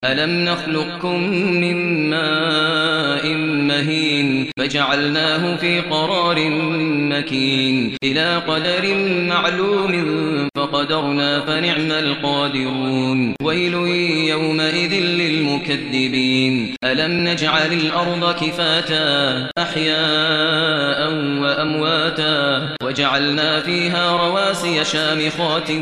ألم نخلقكم من ماء مهين فجعلناه في قرار مكين إلى قدر معلوم فقدرنا فنعم القادرون ويل يومئذ للمكذبين ألم نجعل الأرض كفاتا أحياء وأمواتا وجعلنا فيها رواسي شامخات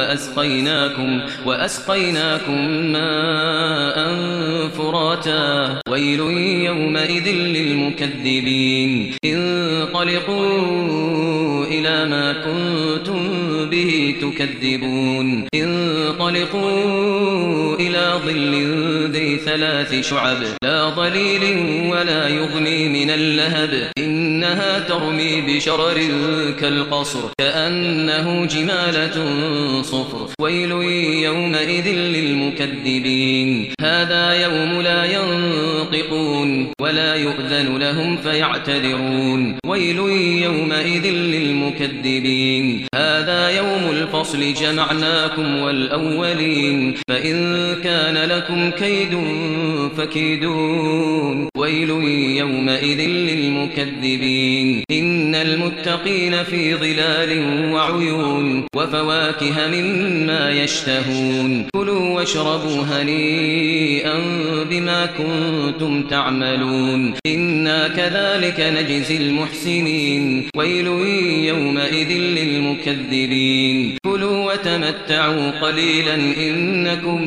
وأسقيناكم ماء فراتا ويل يومئذ للمكذبين انطلقوا إلى ما كنتم به تكذبون انطلقوا إلى ظل ذي 3 شعب لا ظليل ولا يغني من اللهب إنها ترمي بشرر كالقصر كأنه جمالة صفر ويل يومئذ للمكذبين هذا يوم لا ينطقون ولا يؤذن لهم فيعتذرون ويل يومئذ للمكذبين هذا يوم الفصل جمعناكم والأولين فإن كان لكم كيد فكيدون ويل يومئذ للمكذبين إن المتقين في ظلال وعيون وفواكه مما يشتهون كلوا واشربوا هنيئا بما كنتم تعملون إنا كذلك نجزي المحسنين ويل يومئذ للمكذبين كلوا وتمتعوا قليلا إنكم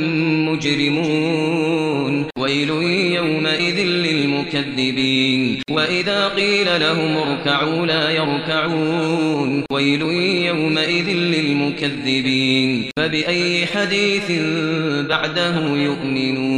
مجرمون ويل يومئذ للمكذبين وإذا قيل لهم اركعوا لا يركعون ويل يومئذ للمكذبين فبأي حديث بعده يؤمنون